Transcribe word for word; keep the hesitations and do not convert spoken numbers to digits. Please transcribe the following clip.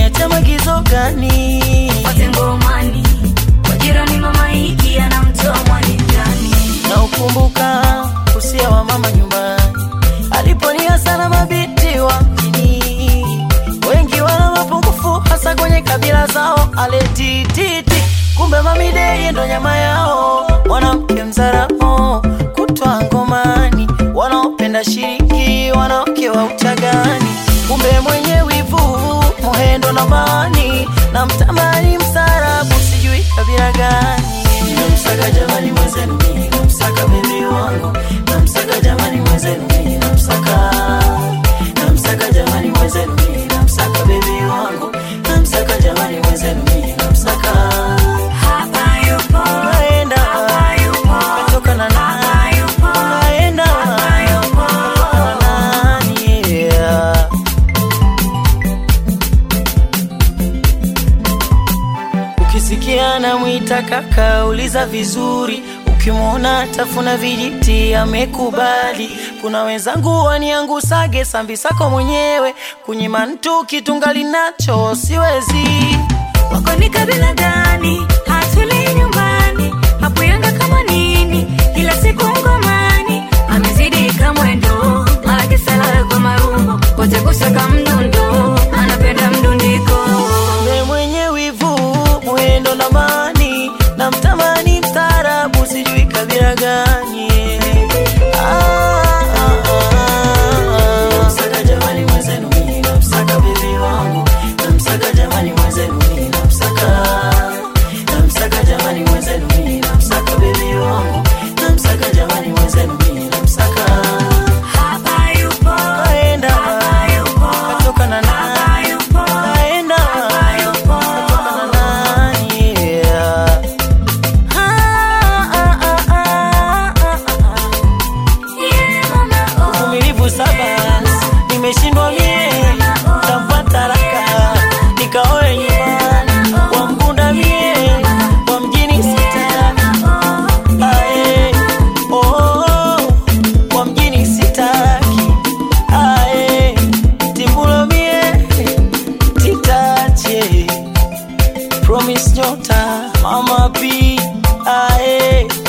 umeniacha magizo gani? Pate ngomani kwa jirani mama hiki anamtoa mwani ndani. Na ukumbuka usia wa mama nyumbani aliponia sana mabiti wa mjini. Wengi wana mapungufu hasa kwenye kabila zao. Aletititi kumbe mamide ndo nyama yao. Mwanamke mzaramo kutwa ngomani, wanaopenda shiriki wanawake wa uchagani. Kumbe mwenye wivu muhendo na mani, na mtamani msarabu sijui kabila gani. Namsaka jamani mwenzenu mimi, namsaka baby wangu, namsaka jamani mwenzenu mimi, namsaka. Namsaka jamani mwenzenu mimi, namsaka baby wangu, namsaka jamani mwenzenu mimi, namsaka. Hapa yupo, Naenda, hapa yupo, kutoka na hapa yupo, naenda, hapa yupo, kutoka na nani, yeah. Ukisikia na mwita kaka uliza vizuri, ukimwona tafuna vijiti amekubali. Kuna wenzangu waniangu sage sambi sako mwenyewe, kunyima mtu kitungali nacho siwezi. wako ni kabila gani? Hatuli nyumbani, hapo yanga kama nini, kila siku ngomani. Amezidi kamwendo, malaki sala kwa marumbo, kote kusaka mdundo, anapenda mdundiko. Mbe mwenye wivu muhendo na mani, na mtamani mstarabu sijui kabila gani. Ah, ah, ah. Namsaka jamani mwenzenu mimi, namsaka baby wangu, namsaka jamani mwenzenu mimi, namsaka. Namsaka jamani mwenzenu mimi, namsaka baby wangu, namsaka jamani mwenzenu mimi, namsaka. Hapa yupo, Naenda, hapa yupo, kutoka na nani, hapa yupo, naenda, hapa yupo, kutoka na nani, yeah. Ah, ah, ah, ah, ah, ah. yeah mama oh. Uvumilivu saba nimeshindwa mie, tampata raka nikaoe nyumbani. Wa Mkunda mie, wa mjini sitaki. Ae, oh, oh, wa mjini sitaki. Ae, Timbulo mie, titache. Promise nyota, mama P, ae.